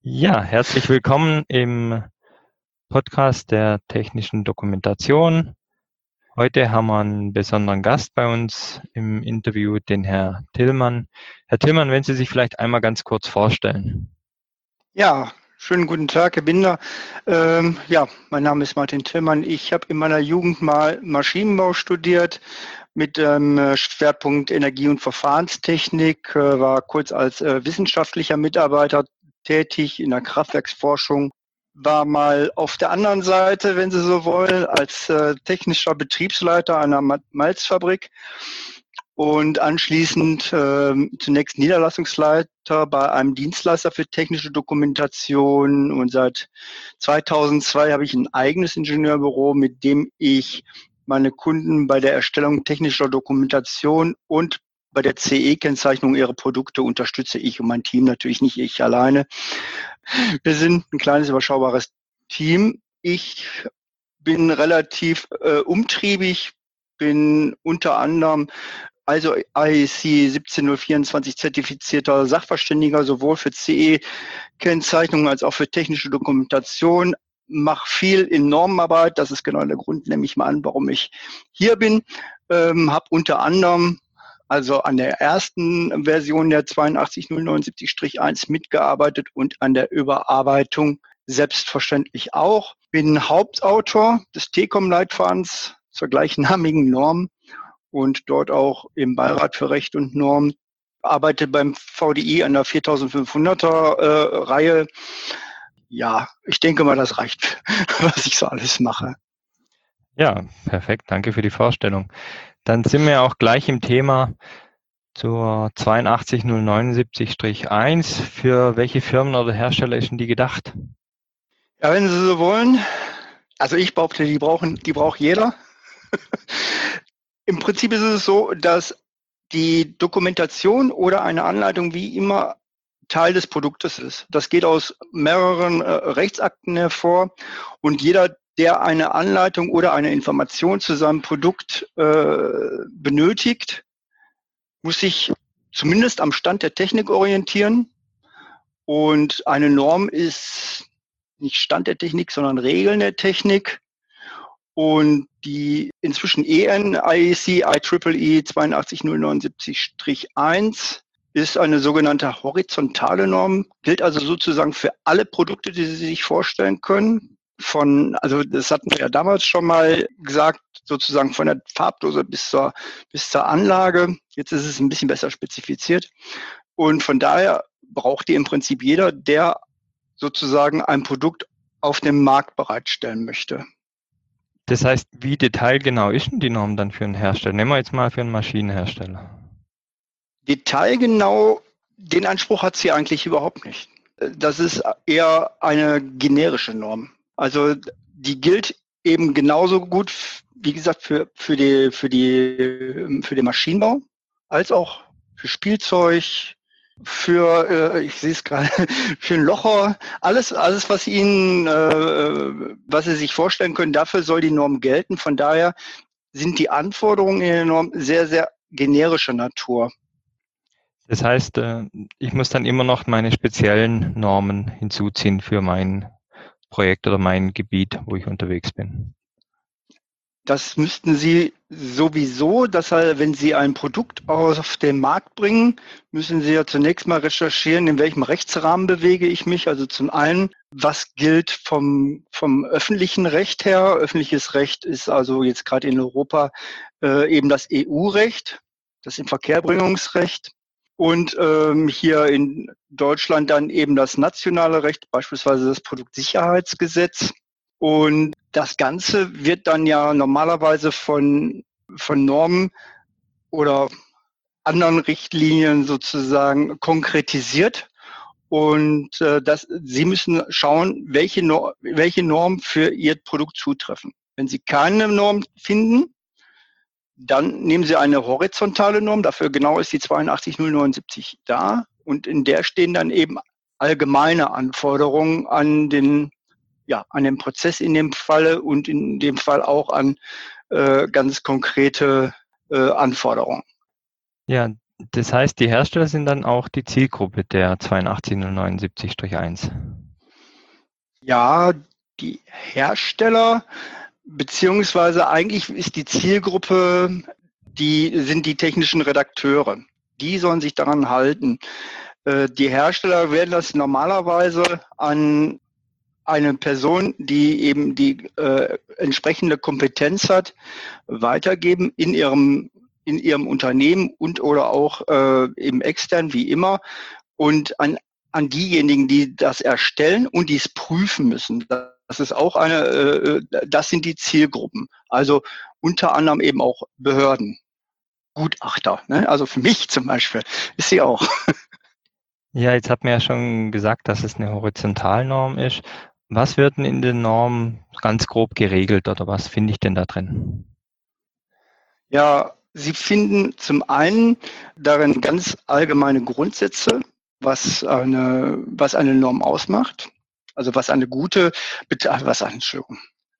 Ja, herzlich willkommen im Podcast der technischen Dokumentation. Heute haben wir einen besonderen Gast bei uns im Interview, den Herr Tillmann. Herr Tillmann, wenn Sie sich vielleicht einmal ganz kurz vorstellen. Ja, schönen guten Tag, Herr Binder. Ja, mein Name ist Martin Tillmann. Ich habe in meiner Jugend mal Maschinenbau studiert mit Schwerpunkt Energie- und Verfahrenstechnik, war kurz als wissenschaftlicher Mitarbeiter tätig in der Kraftwerksforschung, war mal auf der anderen Seite, wenn Sie so wollen, als technischer Betriebsleiter einer Malzfabrik und anschließend zunächst Niederlassungsleiter bei einem Dienstleister für technische Dokumentation, und seit 2002 habe ich ein eigenes Ingenieurbüro, mit dem ich meine Kunden bei der Erstellung technischer Dokumentation und bei der CE-Kennzeichnung ihrer Produkte unterstütze. Ich und mein Team, natürlich nicht ich alleine. Wir sind ein kleines, überschaubares Team. Ich bin relativ umtriebig, bin unter anderem also IEC 17024 zertifizierter Sachverständiger, sowohl für CE-Kennzeichnung als auch für technische Dokumentation. Mache viel in Normenarbeit, das ist genau der Grund, nehme ich mal an, warum ich hier bin. Habe unter anderem also an der ersten Version der 82079-1 mitgearbeitet und an der Überarbeitung selbstverständlich auch. Bin Hauptautor des TECOM-Leitfadens zur gleichnamigen Norm und dort auch im Beirat für Recht und Norm. Arbeite beim VDI an der 4500er Reihe. Ja, ich denke mal, das reicht, was ich so alles mache. Ja, perfekt, danke für die Vorstellung. Dann sind wir auch gleich im Thema zur 82079-1. Für welche Firmen oder Hersteller ist denn die gedacht? Ja, wenn Sie so wollen, also ich behaupte, die braucht jeder. Im Prinzip ist es so, dass die Dokumentation oder eine Anleitung wie immer Teil des Produktes ist. Das geht aus mehreren Rechtsakten hervor, und jeder, der eine Anleitung oder eine Information zu seinem Produkt benötigt, muss sich zumindest am Stand der Technik orientieren. Und eine Norm ist nicht Stand der Technik, sondern Regeln der Technik. Und die inzwischen EN IEC IEEE 82079-1 ist eine sogenannte horizontale Norm, gilt also sozusagen für alle Produkte, die Sie sich vorstellen können. Also das hatten wir ja damals schon mal gesagt, sozusagen von der Farbdose bis zur Anlage. Jetzt ist es ein bisschen besser spezifiziert. Und von daher braucht die im Prinzip jeder, der sozusagen ein Produkt auf dem Markt bereitstellen möchte. Das heißt, wie detailgenau ist denn die Norm dann für einen Hersteller? Nehmen wir jetzt mal für einen Maschinenhersteller. Detailgenau, den Anspruch hat sie eigentlich überhaupt nicht. Das ist eher eine generische Norm. Also die gilt eben genauso gut, wie gesagt, für den Maschinenbau, als auch für Spielzeug, ich sehe es gerade, für ein Locher, alles, was was Sie sich vorstellen können, dafür soll die Norm gelten. Von daher sind die Anforderungen in der Norm sehr, sehr generischer Natur. Das heißt, ich muss dann immer noch meine speziellen Normen hinzuziehen für mein Projekt oder mein Gebiet, wo ich unterwegs bin. Das müssten Sie sowieso, wenn Sie ein Produkt auf den Markt bringen, müssen Sie ja zunächst mal recherchieren, in welchem Rechtsrahmen bewege ich mich. Also zum einen, was gilt vom öffentlichen Recht her? Öffentliches Recht ist also jetzt gerade in Europa eben das EU-Recht, das Inverkehrbringungsrecht. Und hier in Deutschland dann eben das nationale Recht, beispielsweise das Produktsicherheitsgesetz. Und das Ganze wird dann ja normalerweise von Normen oder anderen Richtlinien sozusagen konkretisiert. Und Sie müssen schauen, welche Normen für Ihr Produkt zutreffen. Wenn Sie keine Norm finden, dann nehmen Sie eine horizontale Norm. Dafür genau ist die 82079 da. Und in der stehen dann eben allgemeine Anforderungen an den Prozess in dem Falle und in dem Fall auch an ganz konkrete Anforderungen. Ja, Das heißt, die Hersteller sind dann auch die Zielgruppe der 82079-1. Ja, die Hersteller, beziehungsweise eigentlich ist die Zielgruppe, die sind die technischen Redakteure. Die sollen sich daran halten. Die Hersteller werden das normalerweise an eine Person, die eben die entsprechende Kompetenz hat, weitergeben in ihrem Unternehmen und oder auch eben extern, wie immer, und an diejenigen, die das erstellen und die es prüfen müssen. Das ist auch das sind die Zielgruppen. Also unter anderem eben auch Behörden, Gutachter. Ne? Also für mich zum Beispiel ist sie auch. Ja, jetzt hat man ja schon gesagt, dass es eine Horizontalnorm ist. Was wird denn in der Norm ganz grob geregelt oder was finde ich denn da drin? Ja, Sie finden zum einen darin ganz allgemeine Grundsätze, was eine Norm ausmacht. Also Entschuldigung.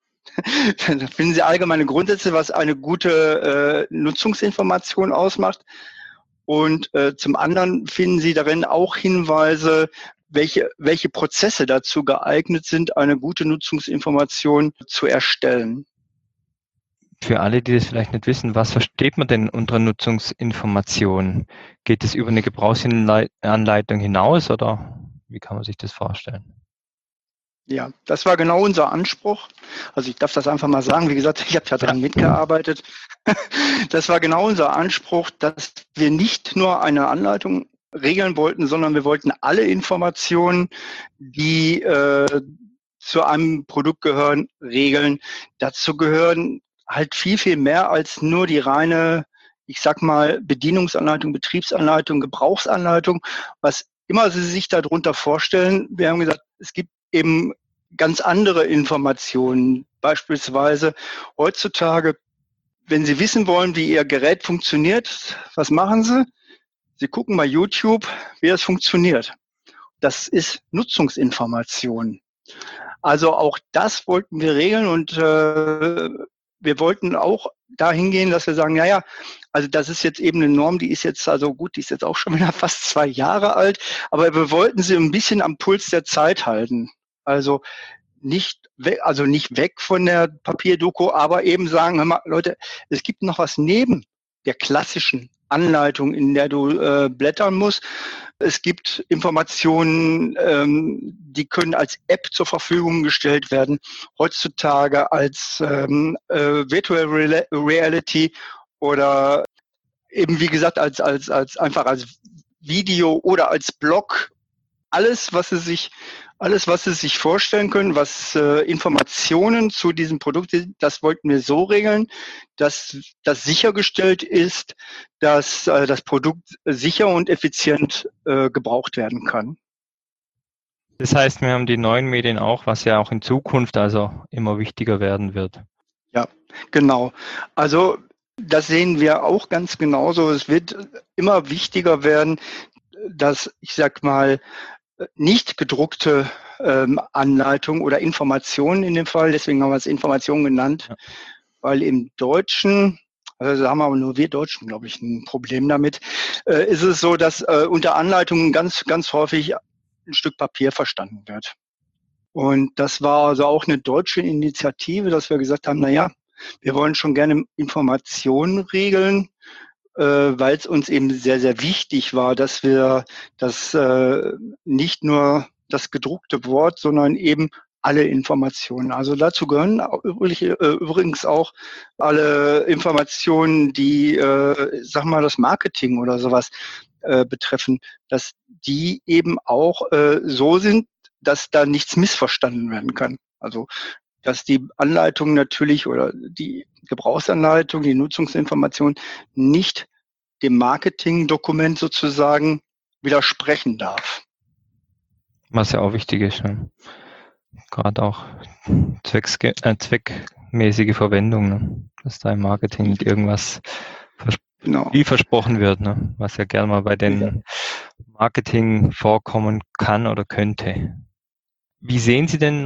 Da finden Sie allgemeine Grundsätze, was eine gute Nutzungsinformation ausmacht. Und zum anderen finden Sie darin auch Hinweise, welche Prozesse dazu geeignet sind, eine gute Nutzungsinformation zu erstellen. Für alle, die das vielleicht nicht wissen, was versteht man denn unter Nutzungsinformation? Geht es über eine Gebrauchsanleitung hinaus oder wie kann man sich das vorstellen? Ja, das war genau unser Anspruch. Also ich darf das einfach mal sagen. Wie gesagt, ich habe ja dran mitgearbeitet. Das war genau unser Anspruch, dass wir nicht nur eine Anleitung regeln wollten, sondern wir wollten alle Informationen, die zu einem Produkt gehören, regeln. Dazu gehören halt viel, viel mehr als nur die reine, ich sag mal, Bedienungsanleitung, Betriebsanleitung, Gebrauchsanleitung, was immer Sie sich darunter vorstellen. Wir haben gesagt, es gibt eben ganz andere Informationen. Beispielsweise heutzutage, wenn Sie wissen wollen, wie Ihr Gerät funktioniert, was machen Sie? Sie gucken bei YouTube, wie es funktioniert. Das ist Nutzungsinformation. Also auch das wollten wir regeln und wir wollten auch dahin gehen, dass wir sagen, naja, also das ist jetzt eben eine Norm, die ist jetzt also gut, die ist jetzt auch schon wieder fast 2 Jahre alt, aber wir wollten sie ein bisschen am Puls der Zeit halten. Also nicht weg von der Papierdoku, aber eben sagen, hör mal, Leute, es gibt noch was neben der klassischen Anleitung, in der du blättern musst. Es gibt Informationen, die können als App zur Verfügung gestellt werden, heutzutage als Virtual Reality oder eben wie gesagt als einfach als Video oder als Blog. Alles, was Sie sich vorstellen können, was Informationen zu diesem Produkt sind, das wollten wir so regeln, dass das sichergestellt ist, dass das Produkt sicher und effizient gebraucht werden kann. Das heißt, wir haben die neuen Medien auch, was ja auch in Zukunft also immer wichtiger werden wird. Ja, genau. Also das sehen wir auch ganz genauso. Es wird immer wichtiger werden, dass, ich sag mal, nicht gedruckte Anleitungen oder Informationen in dem Fall, deswegen haben wir es Informationen genannt, Ja. weil im Deutschen, also haben aber nur wir Deutschen, glaube ich, ein Problem damit, ist es so, dass unter Anleitungen ganz, ganz häufig ein Stück Papier verstanden wird. Und das war also auch eine deutsche Initiative, dass wir gesagt haben, naja, wir wollen schon gerne Informationen regeln, weil es uns eben sehr, sehr wichtig war, dass wir das nicht nur das gedruckte Wort, sondern eben alle Informationen. Also dazu gehören übrigens auch alle Informationen, die, sag mal, das Marketing oder sowas betreffen, dass die eben auch so sind, dass da nichts missverstanden werden kann. Also dass die Anleitung natürlich oder die Gebrauchsanleitung, die Nutzungsinformation nicht dem Marketingdokument sozusagen widersprechen darf. Was ja auch wichtig ist. Ne? Gerade auch zweckmäßige Verwendung, ne? Dass da im Marketing nicht irgendwas Genau. viel versprochen wird, ne? Was ja gerne mal bei den Marketing vorkommen kann oder könnte. Wie sehen Sie denn noch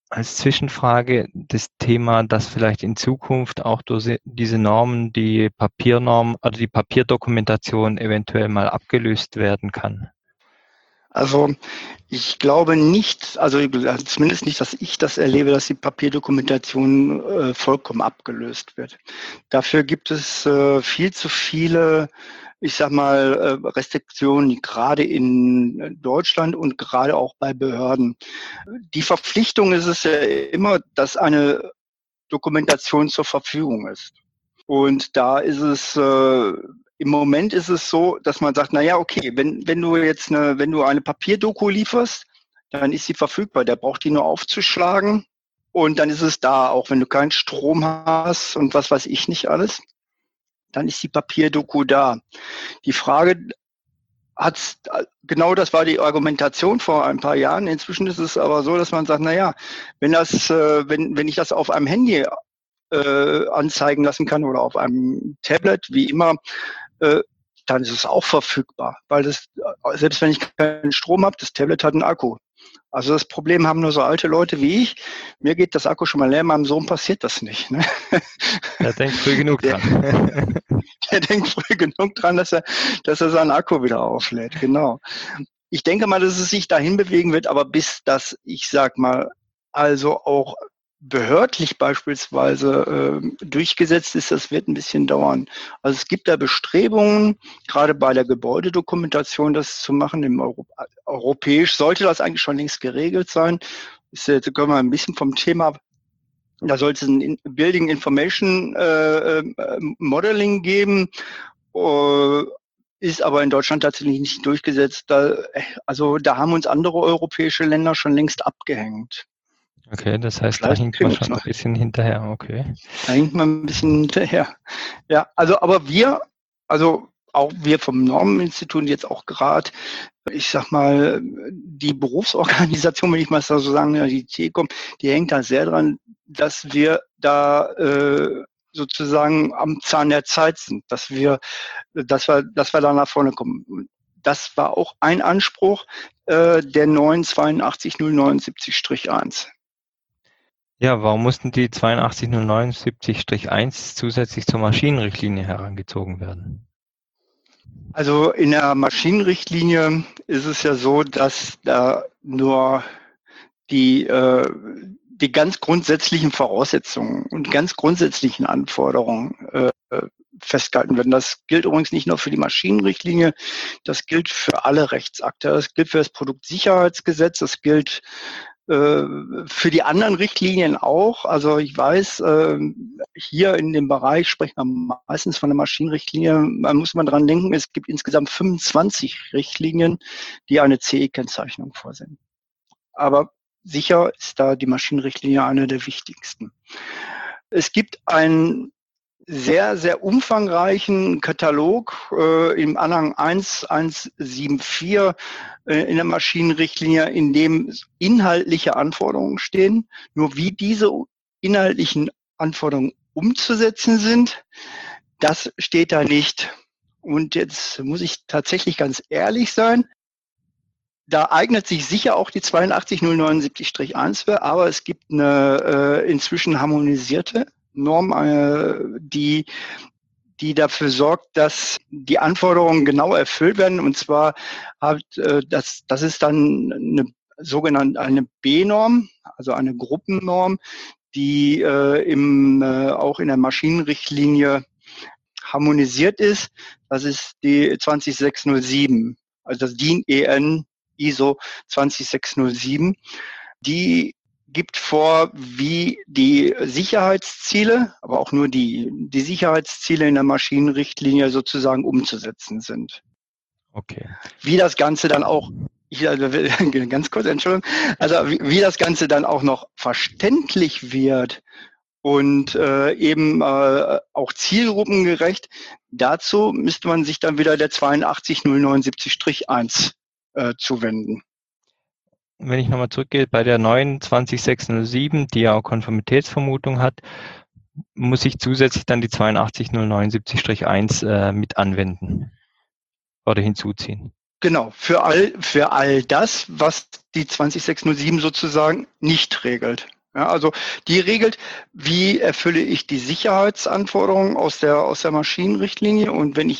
als Zwischenfrage das Thema, dass vielleicht in Zukunft auch durch diese Normen die Papiernorm oder die Papierdokumentation eventuell mal abgelöst werden kann? Also ich glaube nicht, also zumindest nicht, dass ich das erlebe, dass die Papierdokumentation vollkommen abgelöst wird. Dafür gibt es viel zu viele, ich sag mal, Restriktionen, gerade in Deutschland und gerade auch bei Behörden. Die Verpflichtung ist es ja immer, dass eine Dokumentation zur Verfügung ist. Und da ist es im Moment ist es so, dass man sagt, na ja, okay, wenn du jetzt wenn du eine Papierdoku lieferst, dann ist sie verfügbar. Der braucht die nur aufzuschlagen und dann ist es da, auch wenn du keinen Strom hast und was weiß ich nicht alles, dann ist die Papierdoku da. Die Frage hat, genau das war die Argumentation vor ein paar Jahren. Inzwischen ist es aber so, dass man sagt, na ja, wenn ich das auf einem Handy anzeigen lassen kann oder auf einem Tablet, wie immer, dann ist es auch verfügbar, weil das, selbst wenn ich keinen Strom habe, das Tablet hat einen Akku. Also das Problem haben nur so alte Leute wie ich. Mir geht das Akku schon mal leer, meinem Sohn passiert das nicht. Ne? Der denkt früh genug Der, dran. der denkt früh genug dran, dass er seinen Akku wieder auflädt. Genau. Ich denke mal, dass es sich dahin bewegen wird, aber bis das, ich sag mal, also auch behördlich beispielsweise durchgesetzt ist, das wird ein bisschen dauern. Also es gibt da Bestrebungen, gerade bei der Gebäudedokumentation das zu machen. Europäisch sollte das eigentlich schon längst geregelt sein. Jetzt können wir ein bisschen vom Thema, da soll es ein Building Information Modeling geben, ist aber in Deutschland tatsächlich nicht durchgesetzt. Also da haben uns andere europäische Länder schon längst abgehängt. Okay, das heißt, da Vielleicht hinkt man kriegen wir es schon ein noch. bisschen hinterher. Okay. Da hinkt man ein bisschen hinterher. Ja, also aber also auch wir vom Normeninstitut jetzt auch gerade, ich sag mal, die Berufsorganisation, wenn ich mal so sagen, die TECOM, die hängt da sehr dran, dass wir da sozusagen am Zahn der Zeit sind, dass wir da nach vorne kommen. Das war auch ein Anspruch der neuen 82079-1. Ja, warum mussten die 82079-1 zusätzlich zur Maschinenrichtlinie herangezogen werden? Also in der Maschinenrichtlinie ist es ja so, dass da nur die, die ganz grundsätzlichen Voraussetzungen und ganz grundsätzlichen Anforderungen festgehalten werden. Das gilt übrigens nicht nur für die Maschinenrichtlinie, das gilt für alle Rechtsakte. Das gilt für das Produktsicherheitsgesetz, das gilt für die anderen Richtlinien auch. Also ich weiß, hier in dem Bereich sprechen wir meistens von der Maschinenrichtlinie. Da muss man dran denken, es gibt insgesamt 25 Richtlinien, die eine CE-Kennzeichnung vorsehen. Aber sicher ist da die Maschinenrichtlinie eine der wichtigsten. Es gibt einen sehr, sehr umfangreichen Katalog im Anhang 1174 in der Maschinenrichtlinie, in dem inhaltliche Anforderungen stehen. Nur wie diese inhaltlichen Anforderungen umzusetzen sind, das steht da nicht. Und jetzt muss ich tatsächlich ganz ehrlich sein, da eignet sich sicher auch die 82079-1 für, aber es gibt eine inzwischen harmonisierte Norm, die dafür sorgt, dass die Anforderungen genau erfüllt werden. Und zwar das ist dann eine sogenannte eine B-Norm, also eine Gruppennorm, die auch in der Maschinenrichtlinie harmonisiert ist. Das ist die 20607, also das DIN EN ISO 20607. Die gibt vor, wie die Sicherheitsziele, aber auch nur die Sicherheitsziele in der Maschinenrichtlinie sozusagen umzusetzen sind. Okay. Wie das Ganze dann auch, ganz kurz, Entschuldigung, also wie das Ganze dann auch noch verständlich wird und eben auch zielgruppengerecht, dazu müsste man sich dann wieder der 82079-1 zuwenden. Wenn ich nochmal zurückgehe, bei der neuen 20607, die ja auch Konformitätsvermutung hat, muss ich zusätzlich dann die 82079-1 mit anwenden oder hinzuziehen. Genau, für all das, was die 20607 sozusagen nicht regelt. Ja, also die regelt, wie erfülle ich die Sicherheitsanforderungen aus der Maschinenrichtlinie, und wenn ich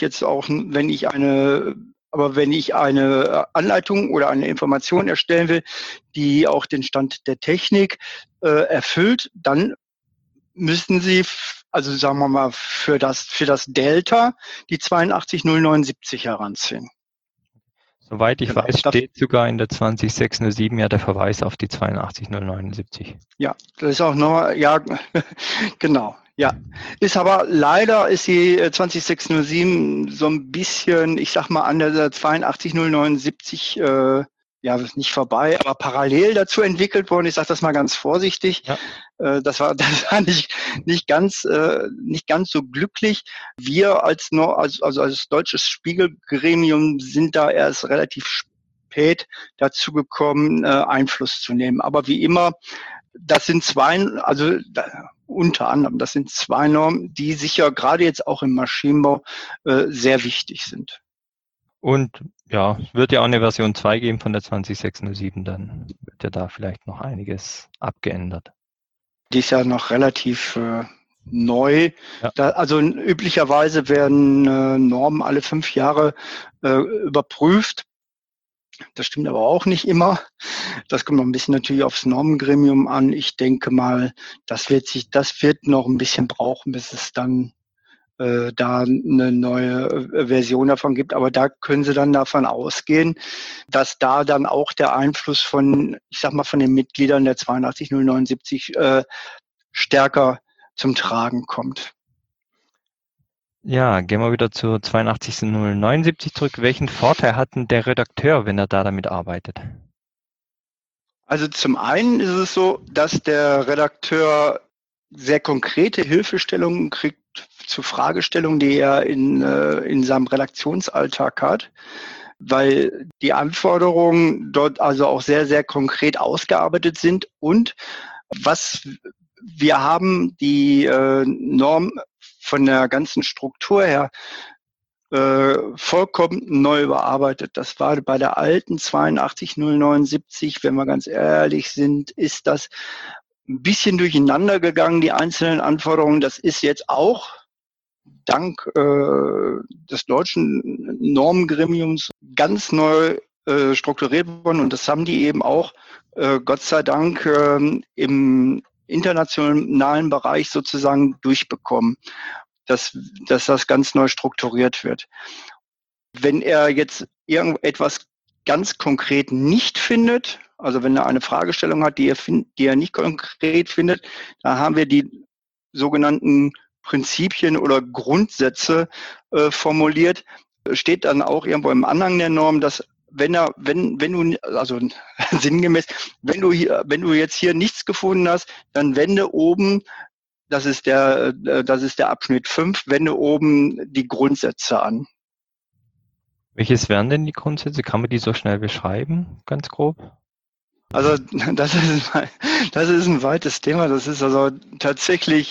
eine Anleitung oder eine Information erstellen will, die auch den Stand der Technik erfüllt, dann müssen Sie, also sagen wir mal, für das Delta die 82079 heranziehen. Soweit ich Genau. weiß, steht sogar in der 20607 ja der Verweis auf die 82079. Ja, das ist auch noch, ja, genau, ja. Ist aber leider ist die 20607 so ein bisschen, ich sag mal, an der 82079 ja, nicht vorbei, aber parallel dazu entwickelt worden. Ich sage das mal ganz vorsichtig. Ja. Das war nicht ganz so glücklich. Wir als deutsches Spiegelgremium sind da erst relativ spät dazu gekommen, Einfluss zu nehmen. Aber wie immer, das sind unter anderem, das sind zwei Normen, die sicher gerade jetzt auch im Maschinenbau sehr wichtig sind. Und ja, es wird ja auch eine Version 2 geben von der 20607, dann wird ja da vielleicht noch einiges abgeändert. Die ist ja noch relativ neu. Ja. Also üblicherweise werden Normen alle 5 Jahre überprüft. Das stimmt aber auch nicht immer. Das kommt noch ein bisschen natürlich aufs Normengremium an. Ich denke mal, das wird noch ein bisschen brauchen, bis es dann da eine neue Version davon gibt. Aber da können Sie dann davon ausgehen, dass da dann auch der Einfluss von, ich sag mal, von den Mitgliedern der 82079 stärker zum Tragen kommt. Ja, gehen wir wieder zur 82079 zurück. Welchen Vorteil hat denn der Redakteur, wenn er da damit arbeitet? Also zum einen ist es so, dass der Redakteur sehr konkrete Hilfestellungen kriegt zu Fragestellungen, die er in seinem Redaktionsalltag hat, weil die Anforderungen dort also auch sehr, sehr konkret ausgearbeitet sind. Und was wir haben, die Norm von der ganzen Struktur her vollkommen neu überarbeitet. Das war bei der alten 82079, wenn wir ganz ehrlich sind, ist das ein bisschen durcheinander gegangen, die einzelnen Anforderungen. Das ist jetzt auch dank des deutschen Normengremiums ganz neu strukturiert worden, und das haben die eben auch Gott sei Dank im internationalen Bereich sozusagen durchbekommen, dass das ganz neu strukturiert wird. Wenn er jetzt irgendetwas ganz konkret nicht findet, also wenn er eine Fragestellung hat, die er nicht konkret findet, da haben wir die sogenannten Prinzipien oder Grundsätze formuliert. Steht dann auch irgendwo im Anhang der Norm, dass wenn du, also sinngemäß, wenn du jetzt hier nichts gefunden hast, dann wende oben, das ist der Abschnitt 5, wende oben die Grundsätze an. Welches wären denn die Grundsätze? Kann man die so schnell beschreiben, ganz grob? Also das ist ein weites Thema. Das ist also tatsächlich,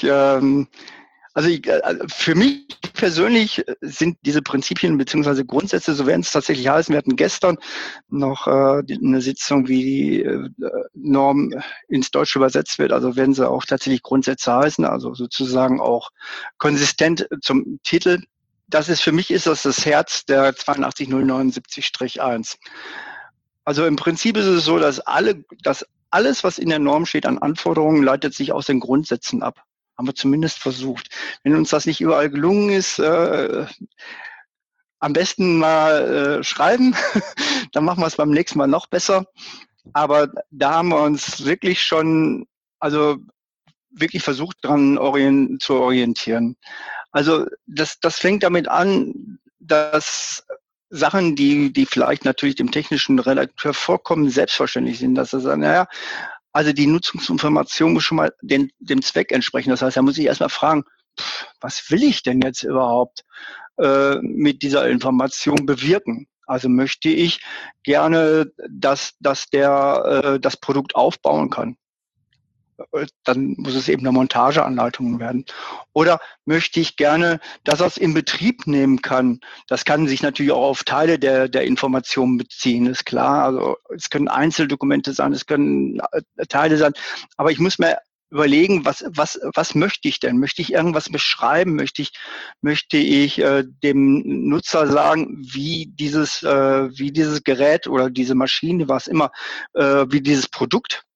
für mich persönlich sind diese Prinzipien bzw. Grundsätze, so werden es tatsächlich heißen. Wir hatten gestern noch eine Sitzung, wie die Norm ins Deutsche übersetzt wird. Also werden sie auch tatsächlich Grundsätze heißen, also sozusagen auch konsistent zum Titel. Für mich ist das Herz der 82079-1. Also im Prinzip ist es so, dass alles, was in der Norm steht an Anforderungen, leitet sich aus den Grundsätzen ab. Haben wir zumindest versucht. Wenn uns das nicht überall gelungen ist, am besten mal schreiben, dann machen wir es beim nächsten Mal noch besser. Aber da haben wir uns wirklich schon, also wirklich versucht, dran zu orientieren. Also das fängt damit an, dass Sachen, die vielleicht natürlich dem technischen Redakteur vollkommen selbstverständlich sind, dass er sagt, naja, also die Nutzungsinformation muss schon mal dem Zweck entsprechen. Das heißt, er muss sich erstmal fragen, was will ich denn jetzt überhaupt mit dieser Information bewirken? Also möchte ich gerne, dass der das Produkt aufbauen kann. dann muss es eben eine Montageanleitung werden. Oder möchte ich gerne, dass er es in Betrieb nehmen kann. Das kann sich natürlich auch auf Teile der Informationen beziehen, ist klar. Also es können Einzeldokumente sein, es können Teile sein. Aber ich muss mir überlegen, was möchte ich denn? Möchte ich irgendwas beschreiben? Möchte ich dem Nutzer sagen, wie dieses Gerät oder diese Maschine, was immer, wie dieses Produkt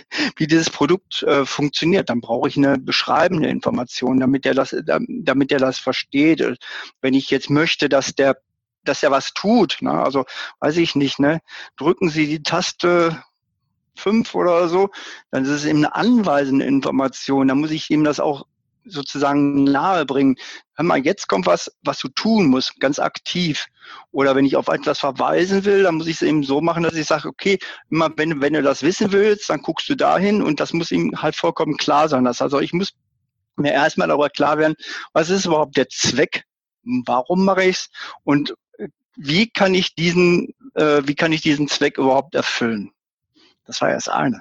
funktioniert. Dann brauche ich eine beschreibende Information, damit er das versteht. Wenn ich jetzt möchte, dass er was tut, ne? Also weiß ich nicht, ne? Drücken Sie die Taste 5 oder so, dann ist es eben eine anweisende Information. Dann muss ich ihm das auch sozusagen nahe bringen. Hör mal, jetzt kommt was du tun musst, ganz aktiv. Oder wenn ich auf etwas verweisen will, dann muss ich es eben so machen, dass ich sage, okay, immer wenn du das wissen willst, dann guckst du dahin und das muss ihm halt vollkommen klar sein. Also ich muss mir erstmal darüber klar werden, was ist überhaupt der Zweck? Warum mache ich es? Und wie kann ich diesen Zweck überhaupt erfüllen? Das war erst eine.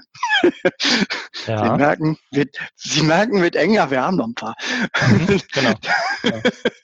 Ja. Sie merken, wird enger, wir haben noch ein paar. Genau. Ja.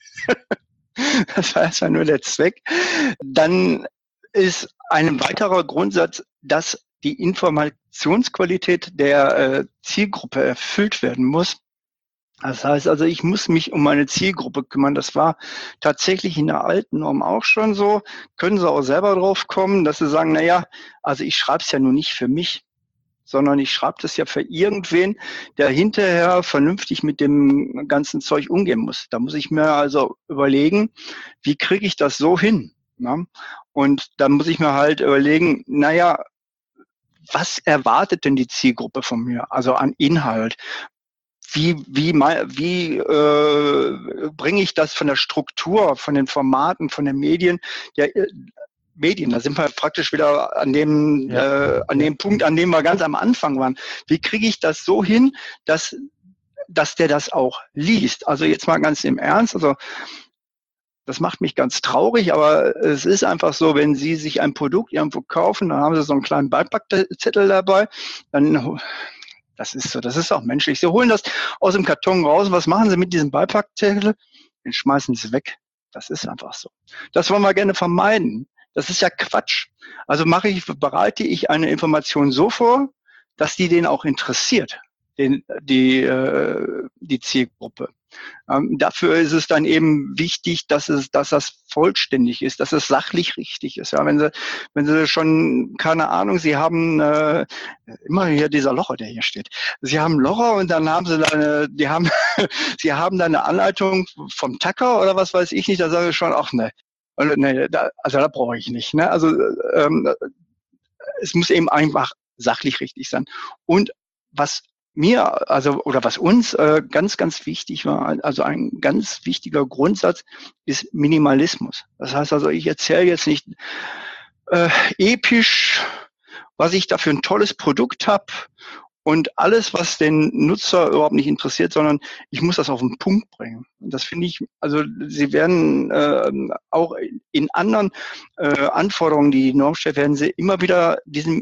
Das war erstmal nur der Zweck. Dann ist ein weiterer Grundsatz, dass die Informationsqualität der Zielgruppe erfüllt werden muss. Das heißt also, ich muss mich um meine Zielgruppe kümmern. Das war tatsächlich in der alten Norm auch schon so. Können Sie auch selber drauf kommen, dass Sie sagen, naja, also ich schreibe es ja nur nicht für mich, sondern ich schreibe das ja für irgendwen, der hinterher vernünftig mit dem ganzen Zeug umgehen muss. Da muss ich mir also überlegen, wie kriege ich das so hin? Ne? Und dann muss ich mir halt überlegen, naja, was erwartet denn die Zielgruppe von mir? Also an Inhalt. Wie bringe ich das von der Struktur, von den Formaten, von den Medien, da sind wir praktisch wieder an dem Punkt, an dem wir ganz am Anfang waren. Wie kriege ich das so hin, dass der das auch liest? Also jetzt mal ganz im Ernst, also das macht mich ganz traurig, aber es ist einfach so, wenn Sie sich ein Produkt irgendwo kaufen, dann haben Sie so einen kleinen Beipackzettel dabei, dann das ist auch menschlich. Sie holen das aus dem Karton raus. Was machen Sie mit diesem Beipackzettel? Den schmeißen Sie weg. Das ist einfach so. Das wollen wir gerne vermeiden. Das ist ja Quatsch. Also bereite ich eine Information so vor, dass die auch interessiert, die Zielgruppe. Dafür ist es dann eben wichtig, dass das vollständig ist, dass es sachlich richtig ist. Ja, wenn Sie schon, keine Ahnung, Sie haben immer hier dieser Locher, der hier steht. Sie haben Locher und dann haben Sie Sie haben da eine Anleitung vom Tacker oder was weiß ich nicht, da sage ich schon, ach ne, da brauche ich nicht. Ne? Also es muss eben einfach sachlich richtig sein. Und was was uns ganz, ganz wichtig war, also ein ganz wichtiger Grundsatz ist Minimalismus. Das heißt also, ich erzähle jetzt nicht episch, was ich da für ein tolles Produkt habe und alles, was den Nutzer überhaupt nicht interessiert, sondern ich muss das auf den Punkt bringen. Und das finde ich, also Sie werden auch in anderen Anforderungen, die Norm stellt, werden Sie immer wieder diesen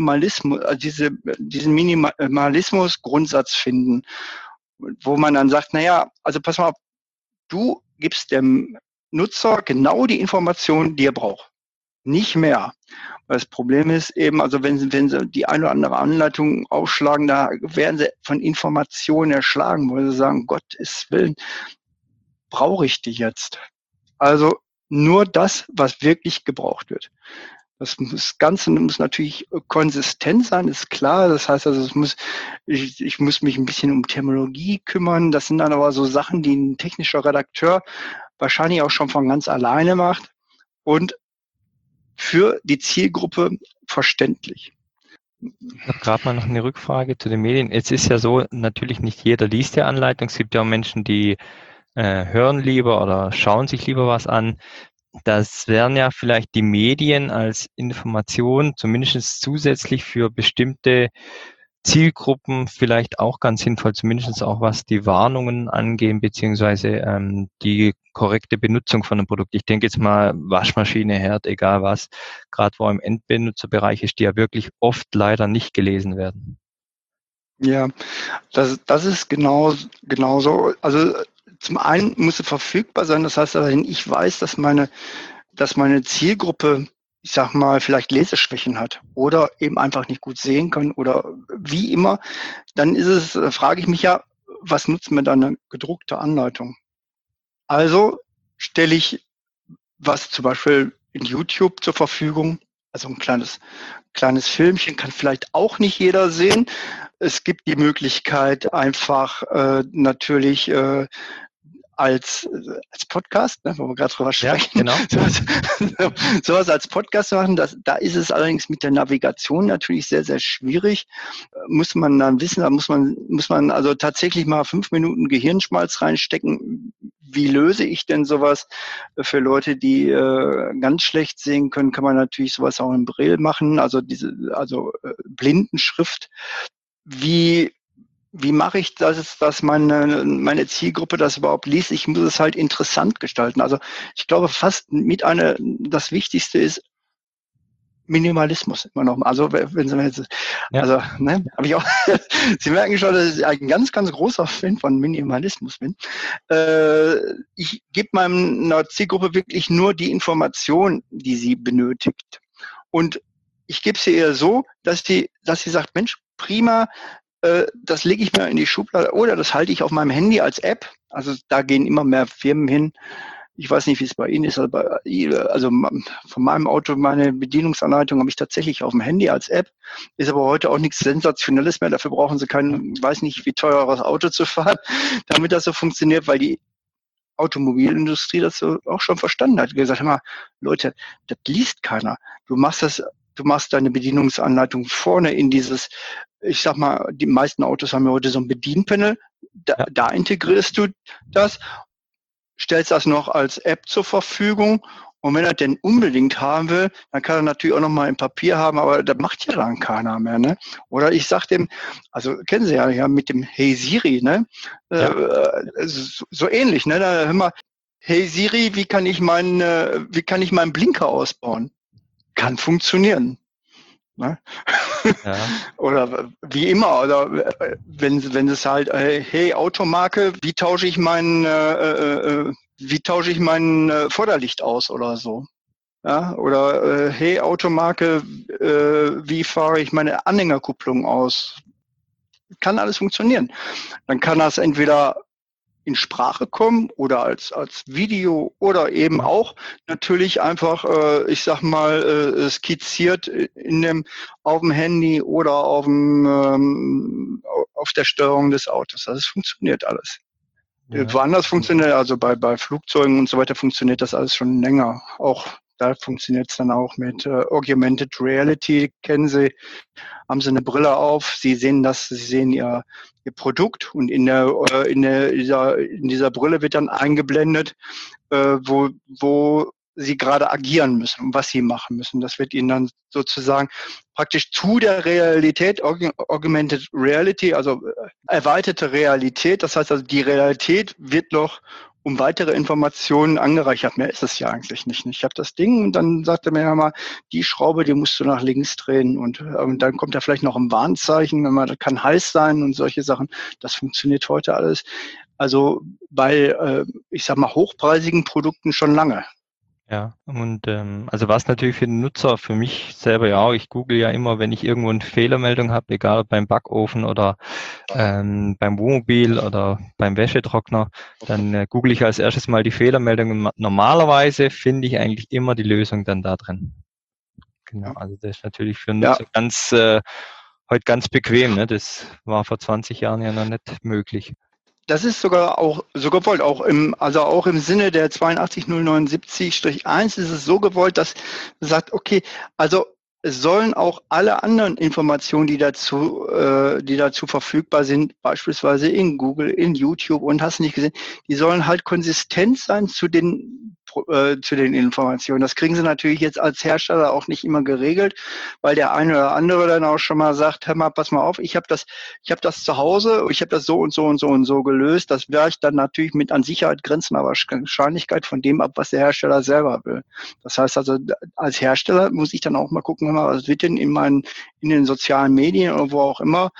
Minimalismus-Grundsatz finden, wo man dann sagt, naja, also pass mal auf, du gibst dem Nutzer genau die Informationen, die er braucht. Nicht mehr. Das Problem ist eben, also wenn Sie die eine oder andere Anleitung aufschlagen, da werden Sie von Informationen erschlagen, wo Sie sagen, Gottes Willen, brauche ich die jetzt? Also nur das, was wirklich gebraucht wird. Das Ganze muss natürlich konsistent sein, ist klar. Das heißt also, ich muss mich ein bisschen um Terminologie kümmern. Das sind dann aber so Sachen, die ein technischer Redakteur wahrscheinlich auch schon von ganz alleine macht und für die Zielgruppe verständlich. Ich habe gerade mal noch eine Rückfrage zu den Medien. Es ist ja so, natürlich nicht jeder liest die Anleitung. Es gibt ja auch Menschen, die hören lieber oder schauen sich lieber was an. Das wären ja vielleicht die Medien als Information, zumindest zusätzlich für bestimmte Zielgruppen vielleicht auch ganz sinnvoll, zumindest auch was die Warnungen angehen, beziehungsweise die korrekte Benutzung von einem Produkt. Ich denke jetzt mal Waschmaschine, Herd, egal was, gerade wo im Endbenutzerbereich ist, die ja wirklich oft leider nicht gelesen werden. Ja, das ist genauso. Also zum einen muss es verfügbar sein, das heißt, wenn ich weiß, dass meine Zielgruppe, ich sag mal, vielleicht Leseschwächen hat oder eben einfach nicht gut sehen kann oder wie immer, dann frage ich mich ja, was nutzt mir dann eine gedruckte Anleitung? Also stelle ich was zum Beispiel in YouTube zur Verfügung, also ein kleines Filmchen kann vielleicht auch nicht jeder sehen. Es gibt die Möglichkeit einfach natürlich als Podcast, ne, wo wir gerade drüber Ja, sprechen, genau. sowas als Podcast zu machen. Da ist es allerdings mit der Navigation natürlich sehr, sehr schwierig. Muss man dann wissen, da muss man also tatsächlich mal 5 Minuten Gehirnschmalz reinstecken. Wie löse ich denn sowas? Für Leute, die ganz schlecht sehen können, kann man natürlich sowas auch in Braille machen, also Blindenschrift. Wie wie mache ich das, dass meine Zielgruppe das überhaupt liest? Ich muss es halt interessant gestalten. Also ich glaube fast das Wichtigste ist Minimalismus immer noch mal. Also wenn Sie jetzt, Ja, also ne, habe ich auch. Sie merken schon, dass ich ein ganz, ganz großer Fan von Minimalismus bin. Ich gebe meiner Zielgruppe wirklich nur die Information, die sie benötigt. Und ich gebe sie eher so, dass sie sagt, Mensch, prima, das lege ich mir in die Schublade oder das halte ich auf meinem Handy als App. Also da gehen immer mehr Firmen hin. Ich weiß nicht, wie es bei Ihnen ist, aber von meinem Auto, meine Bedienungsanleitung habe ich tatsächlich auf dem Handy als App. Ist aber heute auch nichts Sensationelles mehr. Dafür brauchen Sie kein, weiß nicht, wie teures Auto zu fahren, damit das so funktioniert, weil die Automobilindustrie das so auch schon verstanden hat. Gesagt, hör mal, Leute, das liest keiner. Du machst deine Bedienungsanleitung vorne in ich sag mal, die meisten Autos haben ja heute so ein Bedienpanel. ja, Da integrierst du das, stellst das noch als App zur Verfügung. Und wenn er denn unbedingt haben will, dann kann er natürlich auch noch mal ein Papier haben, aber das macht ja dann keiner mehr, ne? Oder ich sag dem, also kennen Sie ja mit dem Hey Siri, ne? ja, So ähnlich, ne? Da hör mal, Hey Siri, wie kann ich meinen Blinker ausbauen? Kann funktionieren. Ne? ja, Oder wie immer, oder wenn es halt, hey Automarke, wie tausche ich mein Vorderlicht aus oder so? Ja, oder hey Automarke, wie fahre ich meine Anhängerkupplung aus? Kann alles funktionieren. Dann kann das entweder in Sprache kommen oder als Video oder eben ja, auch natürlich einfach, ich sag mal, skizziert auf dem Handy oder auf der Steuerung des Autos. Also es funktioniert alles. ja, Woanders funktioniert, also bei Flugzeugen und so weiter funktioniert das alles schon länger. Auch da funktioniert es dann auch mit Augmented Reality. Haben Sie eine Brille auf, Sie sehen Ihr Produkt und in dieser Brille wird dann eingeblendet, wo Sie gerade agieren müssen und was Sie machen müssen. Das wird Ihnen dann sozusagen praktisch zu der Realität, Augmented Reality, also erweiterte Realität. Das heißt also, die Realität wird noch um weitere Informationen angereichert. Mehr ist es ja eigentlich nicht. Ich habe das Ding und dann sagt er mir ja mal, die Schraube, die musst du nach links drehen und dann kommt da vielleicht noch ein Warnzeichen, das kann heiß sein und solche Sachen. Das funktioniert heute alles. Also bei, ich sag mal, hochpreisigen Produkten schon lange. ja. Und also was natürlich für den Nutzer, für mich selber ja auch, ich google ja immer, wenn ich irgendwo eine Fehlermeldung habe, egal ob beim Backofen oder beim Wohnmobil oder beim Wäschetrockner, dann google ich als erstes mal die Fehlermeldung. Und normalerweise finde ich eigentlich immer die Lösung dann da drin. Genau, Ja, also das ist natürlich für den ja, Nutzer heute ganz bequem. Ne? Das war vor 20 Jahren ja noch nicht möglich. das ist sogar auch so gewollt. Also auch im Sinne der 82079-1 ist es so gewollt, dass sagt, okay, also es sollen auch alle anderen Informationen, die dazu verfügbar sind, beispielsweise in Google, in YouTube und hast nicht gesehen, die sollen halt konsistent sein zu den Informationen. Das kriegen sie natürlich jetzt als Hersteller auch nicht immer geregelt, weil der eine oder andere dann auch schon mal sagt, hör mal, pass mal auf, ich habe das zu Hause, ich habe das so und so und so und so gelöst. Das wäre ich dann natürlich mit an Sicherheit grenzender Wahrscheinlichkeit von dem ab, was der Hersteller selber will. Das heißt also, als Hersteller muss ich dann auch mal gucken, was wird denn in den sozialen Medien oder wo auch immer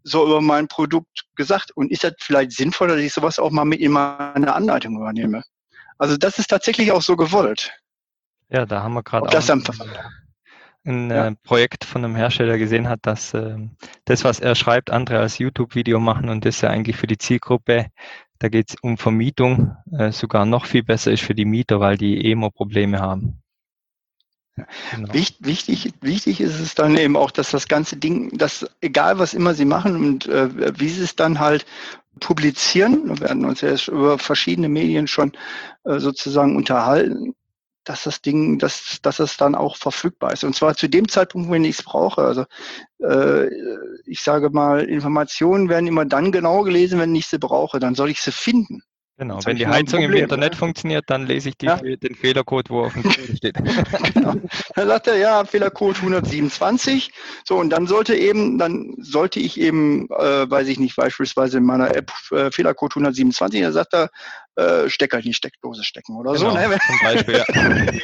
so über mein Produkt gesagt? Und ist das vielleicht sinnvoll, dass ich sowas auch mal mit in meine Anleitung übernehme? Also das ist tatsächlich auch so gewollt. Ja, da haben wir gerade Ob auch das dann, ein ja, Projekt von einem Hersteller gesehen hat, dass das, was er schreibt, andere als YouTube-Video machen und das ja eigentlich für die Zielgruppe, da geht es um Vermietung, sogar noch viel besser ist für die Mieter, weil die immer Probleme haben. Genau. wichtig ist es dann eben auch, dass das ganze Ding, dass egal was immer sie machen und wie sie es dann halt publizieren, wir werden uns ja über verschiedene Medien schon sozusagen unterhalten, dass das Ding, dass es dann auch verfügbar ist. Und zwar zu dem Zeitpunkt, wenn ich es brauche. Also äh, ich sage mal, Informationen werden immer dann genau gelesen, wenn ich sie brauche. Dann soll ich sie finden. Genau, Jetzt habe wenn ich die nur ein Heizung im Problem. Internet funktioniert, dann lese ich Ja, den Fehlercode, wo auf dem Code steht. genau. Dann sagt er, ja, Fehlercode 127. So, und dann sollte ich eben, weiß ich nicht, beispielsweise in meiner App Fehlercode 127, dann sagt er, Stecker in die Steckdose stecken oder so. Genau, Ne? zum Beispiel, ja.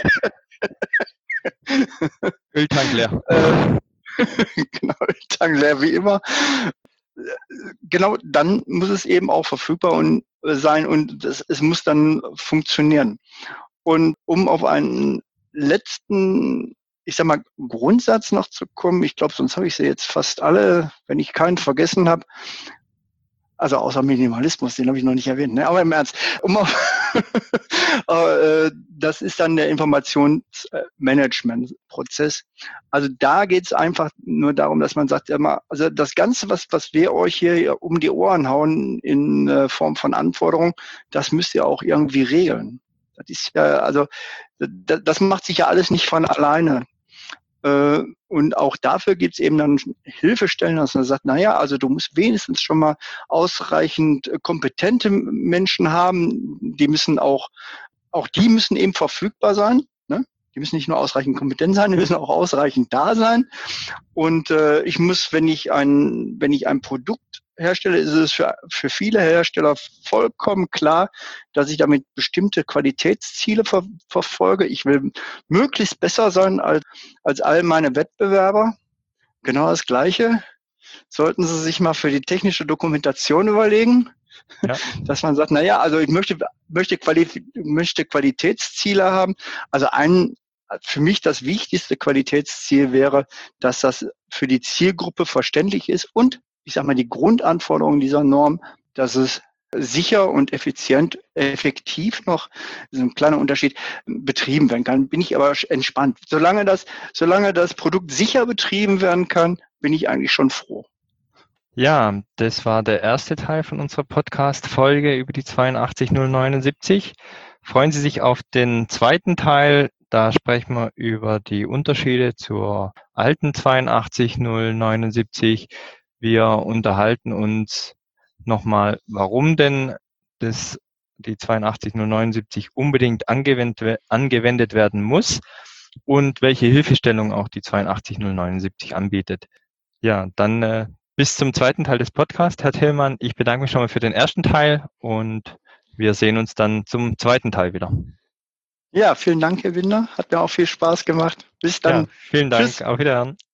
Öltank leer. Genau, Tank leer wie immer. Genau, dann muss es eben auch verfügbar sein und es muss dann funktionieren. Und um auf einen letzten, ich sag mal, Grundsatz noch zu kommen, ich glaube, sonst habe ich sie jetzt fast alle, wenn ich keinen vergessen habe, also außer Minimalismus, den habe ich noch nicht erwähnt, ne? Aber im Ernst, das ist dann der Informationsmanagementprozess. Also da geht es einfach nur darum, dass man sagt, immer, also das Ganze, was wir euch hier um die Ohren hauen in Form von Anforderungen, das müsst ihr auch irgendwie regeln. Das ist ja, also das macht sich ja alles nicht von alleine. Und auch dafür gibt es eben dann Hilfestellen, dass man sagt, naja, also du musst wenigstens schon mal ausreichend kompetente Menschen haben. Die müssen auch die müssen eben verfügbar sein. Ne? Die müssen nicht nur ausreichend kompetent sein, die müssen auch ausreichend da sein. Und ich muss, wenn ich ein Produkt herstelle, ist es für viele Hersteller vollkommen klar, dass ich damit bestimmte Qualitätsziele verfolge. Ich will möglichst besser sein als all meine Wettbewerber. Genau das Gleiche. Sollten Sie sich mal für die technische Dokumentation überlegen, Ja. dass man sagt, naja, also ich möchte Qualitätsziele haben. Also für mich das wichtigste Qualitätsziel wäre, dass das für die Zielgruppe verständlich ist und ich sage mal die Grundanforderungen dieser Norm, dass es sicher und effektiv noch, das ist ein kleiner Unterschied, betrieben werden kann, bin ich aber entspannt. Solange das Produkt sicher betrieben werden kann, bin ich eigentlich schon froh. Ja, das war der erste Teil von unserer Podcast-Folge über die 82079. Freuen Sie sich auf den zweiten Teil. Da sprechen wir über die Unterschiede zur alten 82079. Wir unterhalten uns nochmal, warum denn die 82079 unbedingt angewendet werden muss und welche Hilfestellung auch die 82079 anbietet. Ja, dann bis zum zweiten Teil des Podcasts, Herr Tillmann. Ich bedanke mich schon mal für den ersten Teil und wir sehen uns dann zum zweiten Teil wieder. Ja, vielen Dank, Herr Winder. Hat mir auch viel Spaß gemacht. Bis Ja, dann. vielen Dank. Tschüss. Auf Wiederhören.